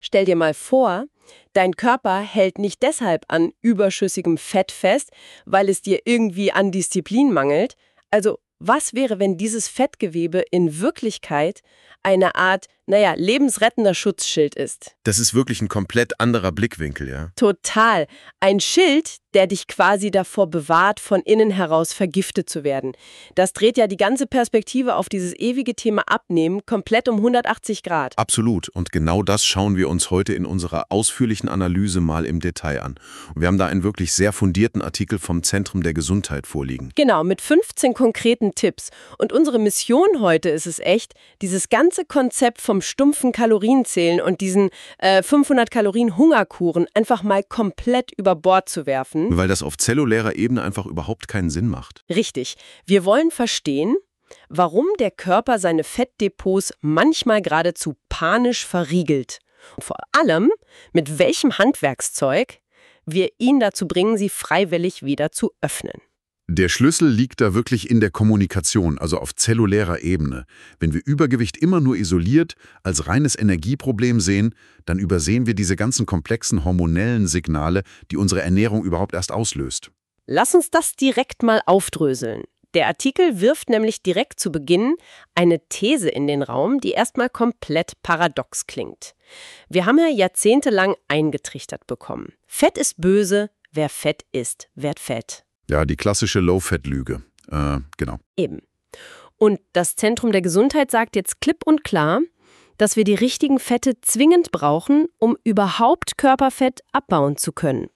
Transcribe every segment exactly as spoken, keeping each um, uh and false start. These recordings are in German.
Stell dir mal vor, dein Körper hält nicht deshalb an überschüssigem Fett fest, weil es dir irgendwie an Disziplin mangelt. Also, was wäre, wenn dieses Fettgewebe in Wirklichkeit eine Art, naja, lebensrettender Schutzschild ist? Das ist wirklich ein komplett anderer Blickwinkel, ja? Total. Ein Schild, der dich quasi davor bewahrt, von innen heraus vergiftet zu werden. Das dreht ja die ganze Perspektive auf dieses ewige Thema Abnehmen komplett um hundertachtzig Grad. Absolut. Und genau das schauen wir uns heute in unserer ausführlichen Analyse mal im Detail an. Und wir haben da einen wirklich sehr fundierten Artikel vom Zentrum der Gesundheit vorliegen. Genau, mit fünfzehn konkreten Tipps. Und unsere Mission heute ist es echt, dieses ganze Konzept vom stumpfen Kalorienzählen und diesen äh, fünfhundert Kalorien Hungerkuren einfach mal komplett über Bord zu werfen. Weil das auf zellulärer Ebene einfach überhaupt keinen Sinn macht. Richtig. Wir wollen verstehen, warum der Körper seine Fettdepots manchmal geradezu panisch verriegelt. Und vor allem, mit welchem Handwerkszeug wir ihn dazu bringen, sie freiwillig wieder zu öffnen. Der Schlüssel liegt da wirklich in der Kommunikation, also auf zellulärer Ebene. Wenn wir Übergewicht immer nur isoliert als reines Energieproblem sehen, dann übersehen wir diese ganzen komplexen hormonellen Signale, die unsere Ernährung überhaupt erst auslöst. Lass uns das direkt mal aufdröseln. Der Artikel wirft nämlich direkt zu Beginn eine These in den Raum, die erstmal komplett paradox klingt. Wir haben ja jahrzehntelang eingetrichtert bekommen. Fett ist böse, wer Fett isst, wird fett. Ja, die klassische Low-Fat-Lüge. Äh, genau. Eben. Und das Zentrum der Gesundheit sagt jetzt klipp und klar, dass wir die richtigen Fette zwingend brauchen, um überhaupt Körperfett abbauen zu können.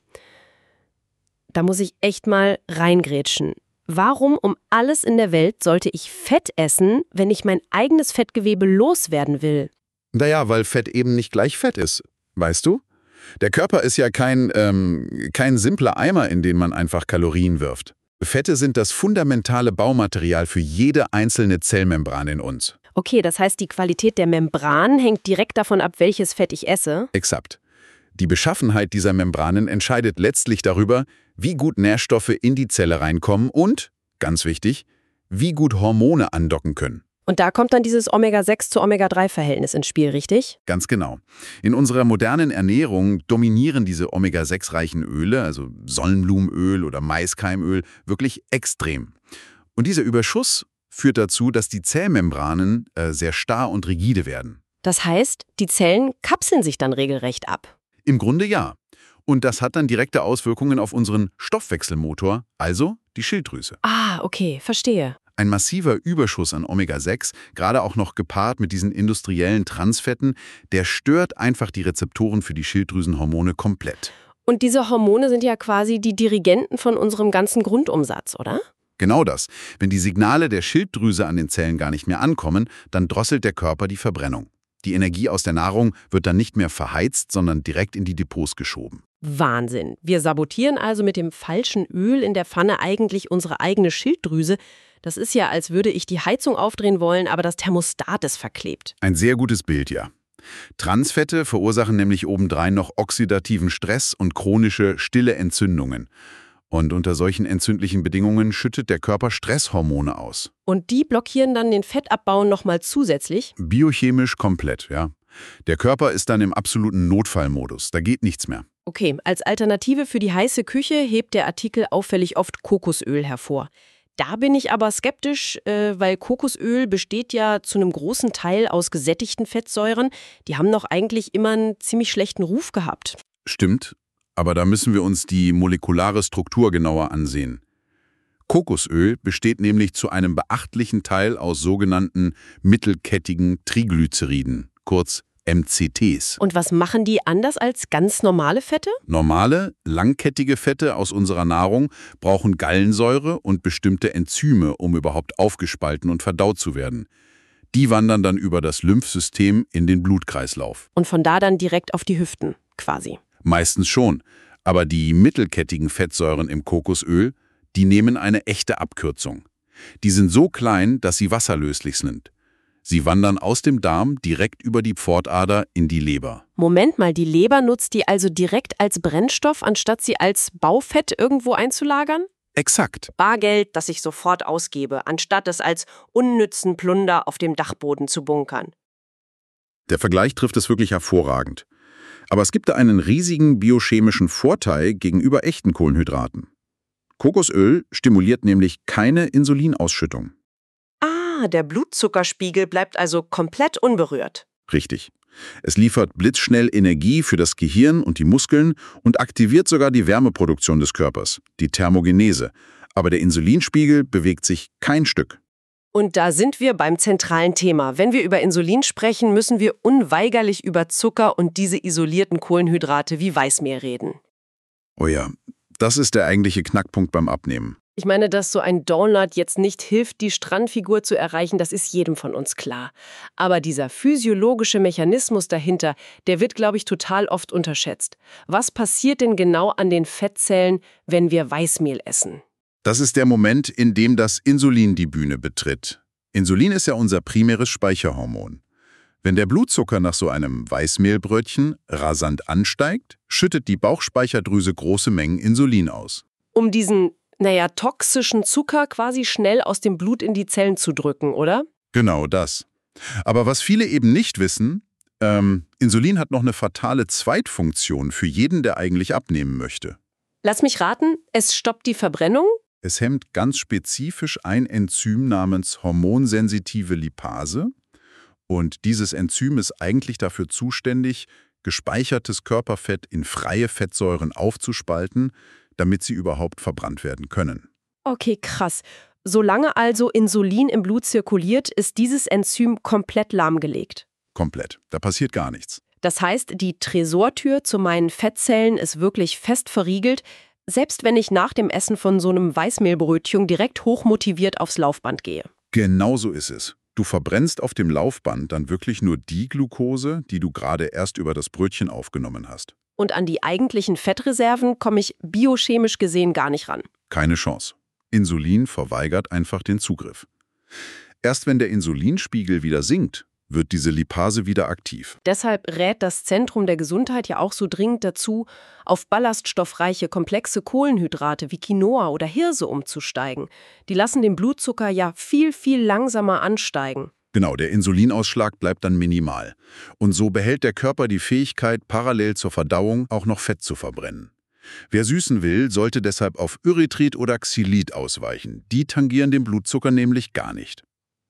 Da muss ich echt mal reingrätschen. Warum um alles in der Welt sollte ich Fett essen, wenn ich mein eigenes Fettgewebe loswerden will? Naja, weil Fett eben nicht gleich Fett ist. Weißt du? Der Körper ist ja kein, ähm, kein simpler Eimer, in den man einfach Kalorien wirft. Fette sind das fundamentale Baumaterial für jede einzelne Zellmembran in uns. Okay, das heißt, die Qualität der Membran hängt direkt davon ab, welches Fett ich esse? Exakt. Die Beschaffenheit dieser Membranen entscheidet letztlich darüber, wie gut Nährstoffe in die Zelle reinkommen und, ganz wichtig, wie gut Hormone andocken können. Und da kommt dann dieses Omega sechs zu Omega drei Verhältnis ins Spiel, richtig? Ganz genau. In unserer modernen Ernährung dominieren diese Omega sechs reichen Öle, also Sonnenblumenöl oder Maiskeimöl, wirklich extrem. Und dieser Überschuss führt dazu, dass die Zellmembranen äh, sehr starr und rigide werden. Das heißt, die Zellen kapseln sich dann regelrecht ab. Im Grunde ja. Und das hat dann direkte Auswirkungen auf unseren Stoffwechselmotor, also die Schilddrüse. Ah, okay, verstehe. Ein massiver Überschuss an Omega sechs, gerade auch noch gepaart mit diesen industriellen Transfetten, der stört einfach die Rezeptoren für die Schilddrüsenhormone komplett. Und diese Hormone sind ja quasi die Dirigenten von unserem ganzen Grundumsatz, oder? Genau das. Wenn die Signale der Schilddrüse an den Zellen gar nicht mehr ankommen, dann drosselt der Körper die Verbrennung. Die Energie aus der Nahrung wird dann nicht mehr verheizt, sondern direkt in die Depots geschoben. Wahnsinn. Wir sabotieren also mit dem falschen Öl in der Pfanne eigentlich unsere eigene Schilddrüse. Das ist ja, als würde ich die Heizung aufdrehen wollen, aber das Thermostat ist verklebt. Ein sehr gutes Bild, ja. Transfette verursachen nämlich obendrein noch oxidativen Stress und chronische, stille Entzündungen. Und unter solchen entzündlichen Bedingungen schüttet der Körper Stresshormone aus. Und die blockieren dann den Fettabbau nochmal zusätzlich? Biochemisch komplett, ja. Der Körper ist dann im absoluten Notfallmodus. Da geht nichts mehr. Okay, als Alternative für die heiße Küche hebt der Artikel auffällig oft Kokosöl hervor. Da bin ich aber skeptisch, äh, weil Kokosöl besteht ja zu einem großen Teil aus gesättigten Fettsäuren. Die haben doch eigentlich immer einen ziemlich schlechten Ruf gehabt. Stimmt, aber da müssen wir uns die molekulare Struktur genauer ansehen. Kokosöl besteht nämlich zu einem beachtlichen Teil aus sogenannten mittelkettigen Triglyceriden, kurz M C Ts. Und was machen die anders als ganz normale Fette? Normale, langkettige Fette aus unserer Nahrung brauchen Gallensäure und bestimmte Enzyme, um überhaupt aufgespalten und verdaut zu werden. Die wandern dann über das Lymphsystem in den Blutkreislauf. Und von da dann direkt auf die Hüften, quasi. Meistens schon. Aber die mittelkettigen Fettsäuren im Kokosöl, die nehmen eine echte Abkürzung. Die sind so klein, dass sie wasserlöslich sind. Sie wandern aus dem Darm direkt über die Pfortader in die Leber. Moment mal, die Leber nutzt die also direkt als Brennstoff, anstatt sie als Baufett irgendwo einzulagern? Exakt. Bargeld, das ich sofort ausgebe, anstatt es als unnützen Plunder auf dem Dachboden zu bunkern. Der Vergleich trifft es wirklich hervorragend. Aber es gibt da einen riesigen biochemischen Vorteil gegenüber echten Kohlenhydraten. Kokosöl stimuliert nämlich keine Insulinausschüttung. Ah, der Blutzuckerspiegel bleibt also komplett unberührt. Richtig. Es liefert blitzschnell Energie für das Gehirn und die Muskeln und aktiviert sogar die Wärmeproduktion des Körpers, die Thermogenese. Aber der Insulinspiegel bewegt sich kein Stück. Und da sind wir beim zentralen Thema. Wenn wir über Insulin sprechen, müssen wir unweigerlich über Zucker und diese isolierten Kohlenhydrate wie Weißmehl reden. Oh ja, das ist der eigentliche Knackpunkt beim Abnehmen. Ich meine, dass so ein Donut jetzt nicht hilft, die Strandfigur zu erreichen, das ist jedem von uns klar. Aber dieser physiologische Mechanismus dahinter, der wird, glaube ich, total oft unterschätzt. Was passiert denn genau an den Fettzellen, wenn wir Weißmehl essen? Das ist der Moment, in dem das Insulin die Bühne betritt. Insulin ist ja unser primäres Speicherhormon. Wenn der Blutzucker nach so einem Weißmehlbrötchen rasant ansteigt, schüttet die Bauchspeicheldrüse große Mengen Insulin aus. Um diesen, naja, toxischen Zucker quasi schnell aus dem Blut in die Zellen zu drücken, oder? Genau das. Aber was viele eben nicht wissen, ähm, Insulin hat noch eine fatale Zweitfunktion für jeden, der eigentlich abnehmen möchte. Lass mich raten, es stoppt die Verbrennung? Es hemmt ganz spezifisch ein Enzym namens hormonsensitive Lipase. Und dieses Enzym ist eigentlich dafür zuständig, gespeichertes Körperfett in freie Fettsäuren aufzuspalten, damit sie überhaupt verbrannt werden können. Okay, krass. Solange also Insulin im Blut zirkuliert, ist dieses Enzym komplett lahmgelegt. Komplett. Da passiert gar nichts. Das heißt, die Tresortür zu meinen Fettzellen ist wirklich fest verriegelt, selbst wenn ich nach dem Essen von so einem Weißmehlbrötchen direkt hochmotiviert aufs Laufband gehe. Genau so ist es. Du verbrennst auf dem Laufband dann wirklich nur die Glucose, die du gerade erst über das Brötchen aufgenommen hast. Und an die eigentlichen Fettreserven komme ich biochemisch gesehen gar nicht ran. Keine Chance. Insulin verweigert einfach den Zugriff. Erst wenn der Insulinspiegel wieder sinkt, wird diese Lipase wieder aktiv. Deshalb rät das Zentrum der Gesundheit ja auch so dringend dazu, auf ballaststoffreiche, komplexe Kohlenhydrate wie Quinoa oder Hirse umzusteigen. Die lassen den Blutzucker ja viel, viel langsamer ansteigen. Genau, der Insulinausschlag bleibt dann minimal. Und so behält der Körper die Fähigkeit, parallel zur Verdauung auch noch Fett zu verbrennen. Wer süßen will, sollte deshalb auf Erythrit oder Xylit ausweichen. Die tangieren den Blutzucker nämlich gar nicht.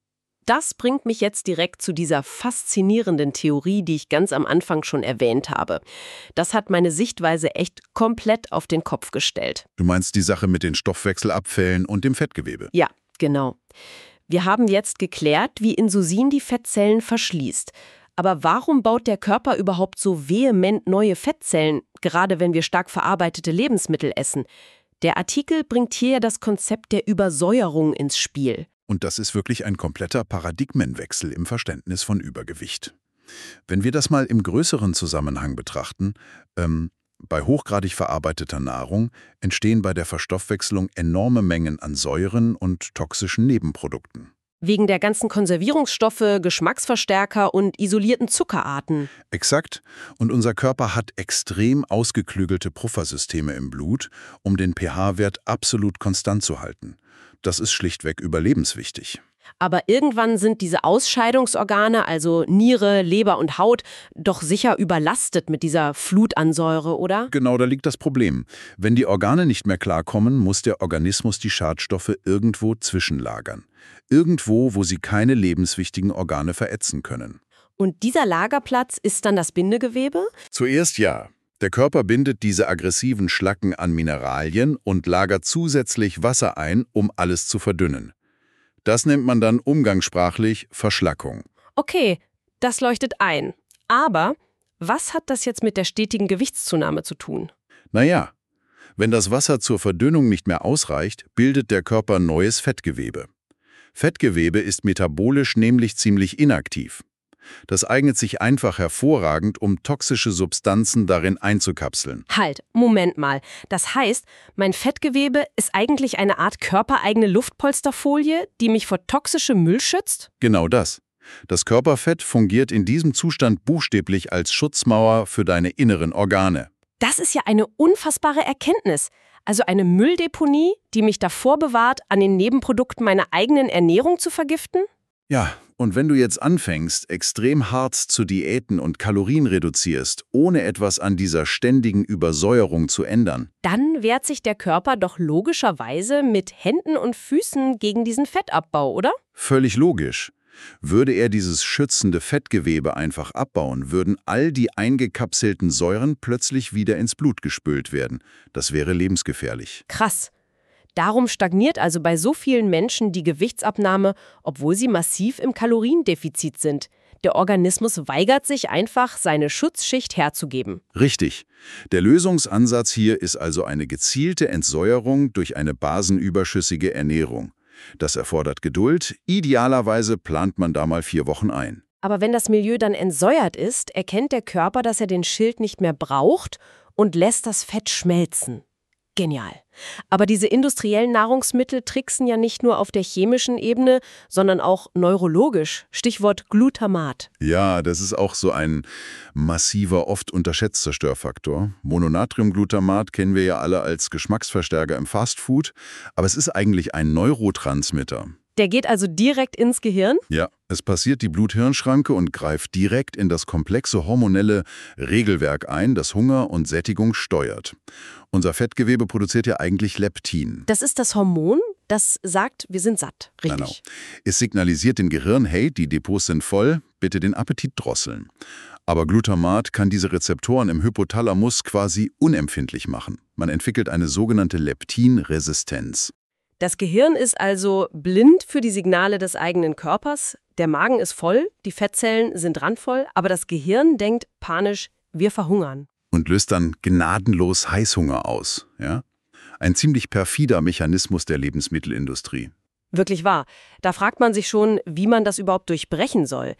Das bringt mich jetzt direkt zu dieser faszinierenden Theorie, die ich ganz am Anfang schon erwähnt habe. Das hat meine Sichtweise echt komplett auf den Kopf gestellt. Du meinst die Sache mit den Stoffwechselabfällen und dem Fettgewebe? Ja, genau. Wir haben jetzt geklärt, wie Insulin die Fettzellen verschließt. Aber warum baut der Körper überhaupt so vehement neue Fettzellen, gerade wenn wir stark verarbeitete Lebensmittel essen? Der Artikel bringt hier ja das Konzept der Übersäuerung ins Spiel. Und das ist wirklich ein kompletter Paradigmenwechsel im Verständnis von Übergewicht. Wenn wir das mal im größeren Zusammenhang betrachten, ähm, bei hochgradig verarbeiteter Nahrung entstehen bei der Verstoffwechslung enorme Mengen an Säuren und toxischen Nebenprodukten. Wegen der ganzen Konservierungsstoffe, Geschmacksverstärker und isolierten Zuckerarten. Exakt. Und unser Körper hat extrem ausgeklügelte Puffersysteme im Blut, um den pH-Wert absolut konstant zu halten. Das ist schlichtweg überlebenswichtig. Aber irgendwann sind diese Ausscheidungsorgane, also Niere, Leber und Haut, doch sicher überlastet mit dieser Flut an Säure, oder? Genau, da liegt das Problem. Wenn die Organe nicht mehr klarkommen, muss der Organismus die Schadstoffe irgendwo zwischenlagern. Irgendwo, wo sie keine lebenswichtigen Organe verätzen können. Und dieser Lagerplatz ist dann das Bindegewebe? Zuerst ja. Der Körper bindet diese aggressiven Schlacken an Mineralien und lagert zusätzlich Wasser ein, um alles zu verdünnen. Das nennt man dann umgangssprachlich Verschlackung. Okay, das leuchtet ein. Aber was hat das jetzt mit der stetigen Gewichtszunahme zu tun? Naja, wenn das Wasser zur Verdünnung nicht mehr ausreicht, bildet der Körper neues Fettgewebe. Fettgewebe ist metabolisch nämlich ziemlich inaktiv. Das eignet sich einfach hervorragend, um toxische Substanzen darin einzukapseln. Halt, Moment mal. Das heißt, mein Fettgewebe ist eigentlich eine Art körpereigene Luftpolsterfolie, die mich vor toxischem Müll schützt? Genau das. Das Körperfett fungiert in diesem Zustand buchstäblich als Schutzmauer für deine inneren Organe. Das ist ja eine unfassbare Erkenntnis. Also eine Mülldeponie, die mich davor bewahrt, an den Nebenprodukten meiner eigenen Ernährung zu vergiften? Ja, Und wenn du jetzt anfängst, extrem hart zu diäten und Kalorien reduzierst, ohne etwas an dieser ständigen Übersäuerung zu ändern, Dann wehrt sich der Körper doch logischerweise mit Händen und Füßen gegen diesen Fettabbau, oder? völlig logisch. Würde er dieses schützende Fettgewebe einfach abbauen, würden all die eingekapselten Säuren plötzlich wieder ins Blut gespült werden. Das wäre lebensgefährlich. Krass. Darum stagniert also bei so vielen Menschen die Gewichtsabnahme, obwohl sie massiv im Kaloriendefizit sind. Der Organismus weigert sich einfach, seine Schutzschicht herzugeben. Richtig. Der Lösungsansatz hier ist also eine gezielte Entsäuerung durch eine basenüberschüssige Ernährung. Das erfordert Geduld. Idealerweise plant man da mal vier Wochen ein. Aber wenn das Milieu dann entsäuert ist, erkennt der Körper, dass er den Schild nicht mehr braucht und lässt das Fett schmelzen. Genial. Aber diese industriellen Nahrungsmittel tricksen ja nicht nur auf der chemischen Ebene, sondern auch neurologisch. Stichwort Glutamat. Ja, das ist auch so ein massiver, oft unterschätzter Störfaktor. Mononatriumglutamat kennen wir ja alle als Geschmacksverstärker im Fastfood, aber es ist eigentlich ein Neurotransmitter. Der geht also direkt ins Gehirn? Ja, es passiert die Blut-Hirn-Schranke und greift direkt in das komplexe hormonelle Regelwerk ein, das Hunger und Sättigung steuert. Unser Fettgewebe produziert ja eigentlich Leptin. Das ist das Hormon, das sagt, wir sind satt. Richtig. Genau. Es signalisiert dem Gehirn, hey, die Depots sind voll, bitte den Appetit drosseln. Aber Glutamat kann diese Rezeptoren im Hypothalamus quasi unempfindlich machen. Man entwickelt eine sogenannte Leptinresistenz. Das Gehirn ist also blind für die Signale des eigenen Körpers. Der Magen ist voll, die Fettzellen sind randvoll, aber das Gehirn denkt panisch, wir verhungern. Und löst dann gnadenlos Heißhunger aus. Ja? Ein ziemlich perfider Mechanismus der Lebensmittelindustrie. Wirklich wahr. Da fragt man sich schon, wie man das überhaupt durchbrechen soll.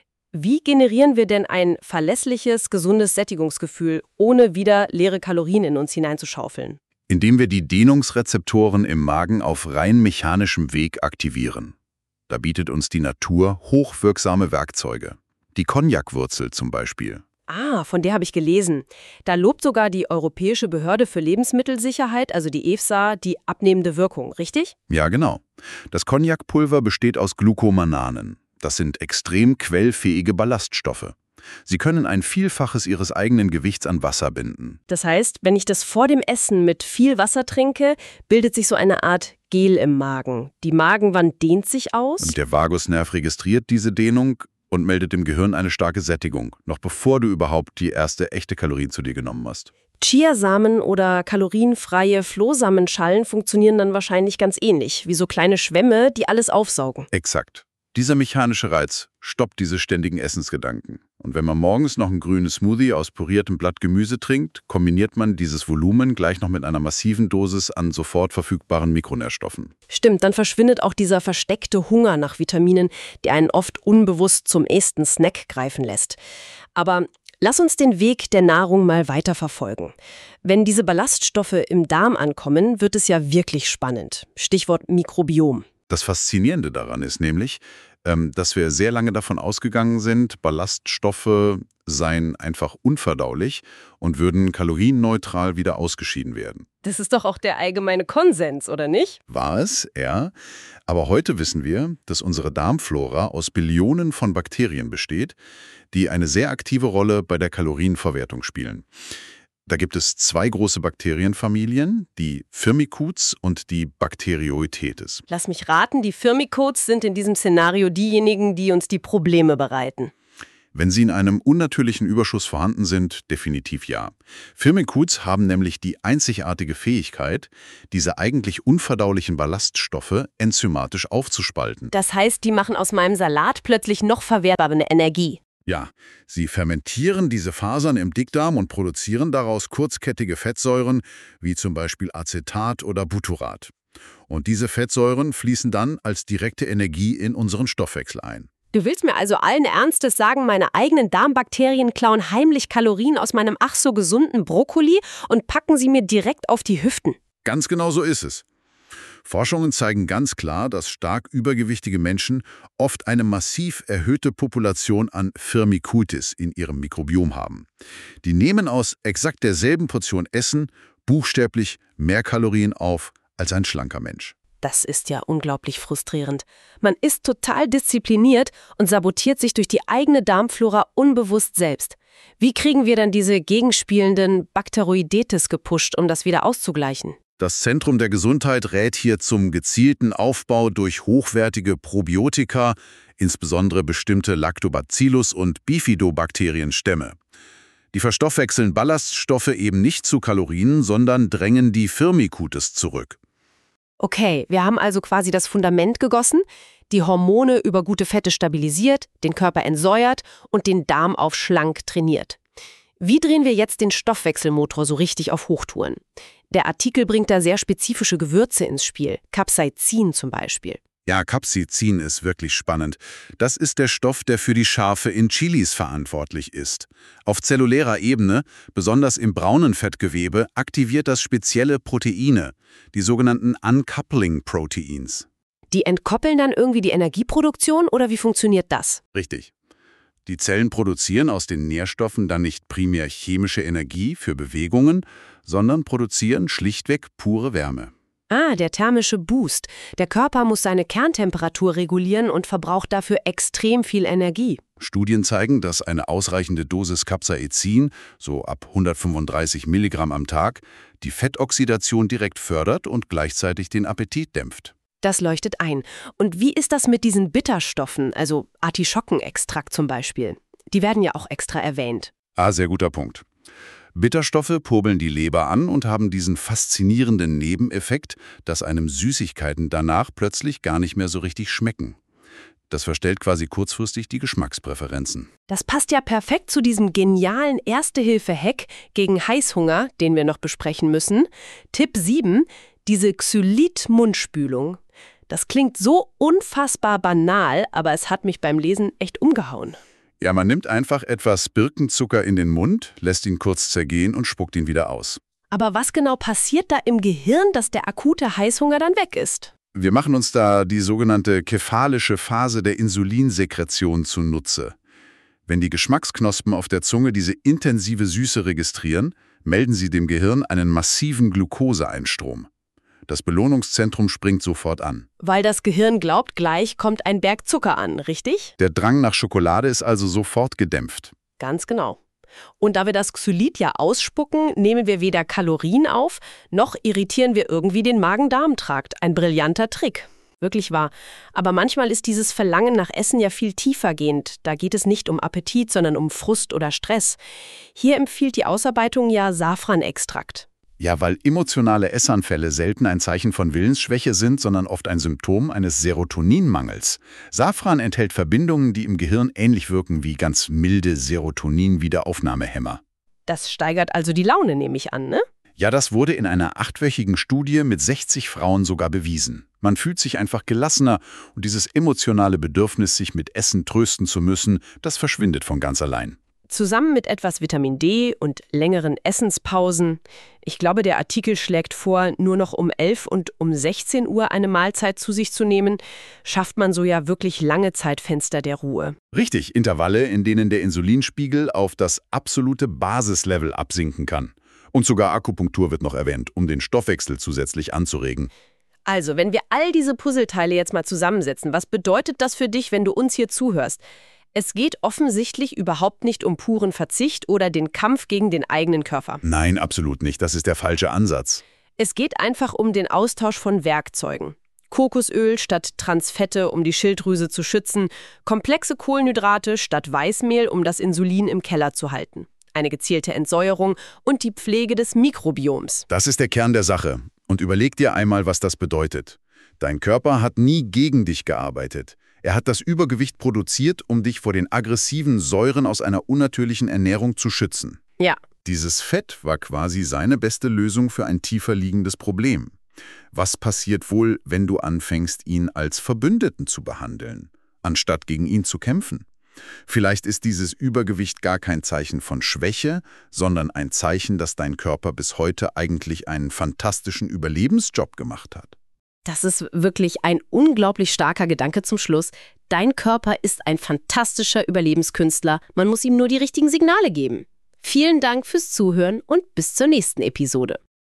Wie generieren wir denn ein verlässliches, gesundes Sättigungsgefühl, ohne wieder leere Kalorien in uns hineinzuschaufeln? Indem wir die Dehnungsrezeptoren im Magen auf rein mechanischem Weg aktivieren. Da bietet uns die Natur hochwirksame Werkzeuge. Die Cognac-Wurzel zum Beispiel. Ah, von der habe ich gelesen. Da lobt sogar die Europäische Behörde für Lebensmittelsicherheit, also die EFSA, die abnehmende Wirkung, richtig? Ja, genau. Das Cognac-Pulver besteht aus Glucomananen. Das sind extrem quellfähige Ballaststoffe. Sie können ein Vielfaches ihres eigenen Gewichts an Wasser binden. Das heißt, wenn ich das vor dem Essen mit viel Wasser trinke, bildet sich so eine Art Gel im Magen. Die Magenwand dehnt sich aus. Und der Vagusnerv registriert diese Dehnung und meldet dem Gehirn eine starke Sättigung, noch bevor du überhaupt die erste echte Kalorie zu dir genommen hast. Chiasamen oder kalorienfreie Flohsamenschalen funktionieren dann wahrscheinlich ganz ähnlich, wie so kleine Schwämme, die alles aufsaugen. Exakt. Dieser mechanische Reiz stoppt diese ständigen Essensgedanken. Und wenn man morgens noch ein grünes Smoothie aus püriertem Blatt Gemüse trinkt, kombiniert man dieses Volumen gleich noch mit einer massiven Dosis an sofort verfügbaren Mikronährstoffen. Stimmt, dann verschwindet auch dieser versteckte Hunger nach Vitaminen, der einen oft unbewusst zum nächsten Snack greifen lässt. Aber lass uns den Weg der Nahrung mal weiter verfolgen. Wenn diese Ballaststoffe im Darm ankommen, wird es ja wirklich spannend. Stichwort Mikrobiom. Das Faszinierende daran ist nämlich, ähm, dass wir sehr lange davon ausgegangen sind, Ballaststoffe seien einfach unverdaulich und würden kalorienneutral wieder ausgeschieden werden. Das ist doch auch der allgemeine Konsens, oder nicht? War es, ja. Aber heute wissen wir, dass unsere Darmflora aus Billionen von Bakterien besteht, die eine sehr aktive Rolle bei der Kalorienverwertung spielen. Da gibt es zwei große Bakterienfamilien, die Firmicutes und die Bacteroidetes. Lass mich raten, die Firmicutes sind in diesem Szenario diejenigen, die uns die Probleme bereiten. Wenn sie in einem unnatürlichen Überschuss vorhanden sind, definitiv ja. Firmicutes haben nämlich die einzigartige Fähigkeit, diese eigentlich unverdaulichen Ballaststoffe enzymatisch aufzuspalten. Das heißt, die machen aus meinem Salat plötzlich noch verwertbare Energie. Ja, sie fermentieren diese Fasern im Dickdarm und produzieren daraus kurzkettige Fettsäuren, wie zum Beispiel Acetat oder Butyrat. Und diese Fettsäuren fließen dann als direkte Energie in unseren Stoffwechsel ein. Du willst mir also allen Ernstes sagen, meine eigenen Darmbakterien klauen heimlich Kalorien aus meinem ach so gesunden Brokkoli und packen sie mir direkt auf die Hüften? Ganz genau so ist es. Forschungen zeigen ganz klar, dass stark übergewichtige Menschen oft eine massiv erhöhte Population an Firmicutes in ihrem Mikrobiom haben. Die nehmen aus exakt derselben Portion Essen buchstäblich mehr Kalorien auf als ein schlanker Mensch. Das ist ja unglaublich frustrierend. Man ist total diszipliniert und sabotiert sich durch die eigene Darmflora unbewusst selbst. Wie kriegen wir dann diese gegenspielenden Bakteroidetes gepusht, um das wieder auszugleichen? Das Zentrum der Gesundheit rät hier zum gezielten Aufbau durch hochwertige Probiotika, insbesondere bestimmte Lactobacillus- und Bifidobakterienstämme. Die verstoffwechseln Ballaststoffe eben nicht zu Kalorien, sondern drängen die Firmicutes zurück. Okay, wir haben also quasi das Fundament gegossen, die Hormone über gute Fette stabilisiert, den Körper entsäuert und den Darm auf schlank trainiert. Wie drehen wir jetzt den Stoffwechselmotor so richtig auf Hochtouren? Der Artikel bringt da sehr spezifische Gewürze ins Spiel, Capsaicin zum Beispiel. Ja, Capsaicin ist wirklich spannend. Das ist der Stoff, der für die Schärfe in Chilis verantwortlich ist. Auf zellulärer Ebene, besonders im braunen Fettgewebe, aktiviert das spezielle Proteine, die sogenannten Uncoupling Proteins. Die entkoppeln dann irgendwie die Energieproduktion oder wie funktioniert das? Richtig. Die Zellen produzieren aus den Nährstoffen dann nicht primär chemische Energie für Bewegungen, sondern produzieren schlichtweg pure Wärme. Ah, der thermische Boost. Der Körper muss seine Kerntemperatur regulieren und verbraucht dafür extrem viel Energie. Studien zeigen, dass eine ausreichende Dosis Capsaicin, so ab hundertfünfunddreißig Milligramm am Tag, die Fettoxidation direkt fördert und gleichzeitig den Appetit dämpft. Das leuchtet ein. Und wie ist das mit diesen Bitterstoffen, also Artischockenextrakt zum Beispiel? Die werden ja auch extra erwähnt. Ah, sehr guter Punkt. Bitterstoffe kurbeln die Leber an und haben diesen faszinierenden Nebeneffekt, dass einem Süßigkeiten danach plötzlich gar nicht mehr so richtig schmecken. Das verstellt quasi kurzfristig die Geschmackspräferenzen. Das passt ja perfekt zu diesem genialen Erste-Hilfe-Hack gegen Heißhunger, den wir noch besprechen müssen. Tipp sieben, diese Xylit-Mundspülung. Das klingt so unfassbar banal, aber es hat mich beim Lesen echt umgehauen. Ja, man nimmt einfach etwas Birkenzucker in den Mund, lässt ihn kurz zergehen und spuckt ihn wieder aus. Aber was genau passiert da im Gehirn, dass der akute Heißhunger dann weg ist? Wir machen uns da die sogenannte kephalische Phase der Insulinsekretion zunutze. Wenn die Geschmacksknospen auf der Zunge diese intensive Süße registrieren, melden sie dem Gehirn einen massiven Glukoseeinstrom. Das Belohnungszentrum springt sofort an. Weil das Gehirn glaubt, gleich kommt ein Berg Zucker an, richtig? Der Drang nach Schokolade ist also sofort gedämpft. Ganz genau. Und da wir das Xylit ja ausspucken, nehmen wir weder Kalorien auf, noch irritieren wir irgendwie den Magen-Darm-Trakt. Ein brillanter Trick. Wirklich wahr. Aber manchmal ist dieses Verlangen nach Essen ja viel tiefergehend. Da geht es nicht um Appetit, sondern um Frust oder Stress. Hier empfiehlt die Ausarbeitung ja Safranextrakt. Ja, weil emotionale Essanfälle selten ein Zeichen von Willensschwäche sind, sondern oft ein Symptom eines Serotoninmangels. Safran enthält Verbindungen, die im Gehirn ähnlich wirken wie ganz milde Serotonin-Wiederaufnahmehämmer. Das steigert also die Laune, nehme ich an, ne? Ja, das wurde in einer achtwöchigen Studie mit sechzig Frauen sogar bewiesen. Man fühlt sich einfach gelassener und dieses emotionale Bedürfnis, sich mit Essen trösten zu müssen, das verschwindet von ganz allein. Zusammen mit etwas Vitamin D und längeren Essenspausen. Ich glaube, der Artikel schlägt vor, nur noch um elf und um sechzehn Uhr eine Mahlzeit zu sich zu nehmen, schafft man so ja wirklich lange Zeitfenster der Ruhe. Richtig, Intervalle, in denen der Insulinspiegel auf das absolute Basislevel absinken kann. Und sogar Akupunktur wird noch erwähnt, um den Stoffwechsel zusätzlich anzuregen. Also, wenn wir all diese Puzzleteile jetzt mal zusammensetzen, was bedeutet das für dich, wenn du uns hier zuhörst? Es geht offensichtlich überhaupt nicht um puren Verzicht oder den Kampf gegen den eigenen Körper. Nein, absolut nicht. Das ist der falsche Ansatz. Es geht einfach um den Austausch von Werkzeugen. Kokosöl statt Transfette, um die Schilddrüse zu schützen, komplexe Kohlenhydrate statt Weißmehl, um das Insulin im Keller zu halten. Eine gezielte Entsäuerung und die Pflege des Mikrobioms. Das ist der Kern der Sache. Und überleg dir einmal, was das bedeutet. Dein Körper hat nie gegen dich gearbeitet. Er hat das Übergewicht produziert, um dich vor den aggressiven Säuren aus einer unnatürlichen Ernährung zu schützen. Ja. Dieses Fett war quasi seine beste Lösung für ein tiefer liegendes Problem. Was passiert wohl, wenn du anfängst, ihn als Verbündeten zu behandeln, anstatt gegen ihn zu kämpfen? Vielleicht ist dieses Übergewicht gar kein Zeichen von Schwäche, sondern ein Zeichen, dass dein Körper bis heute eigentlich einen fantastischen Überlebensjob gemacht hat. Das ist wirklich ein unglaublich starker Gedanke zum Schluss. Dein Körper ist ein fantastischer Überlebenskünstler. Man muss ihm nur die richtigen Signale geben. Vielen Dank fürs Zuhören und bis zur nächsten Episode.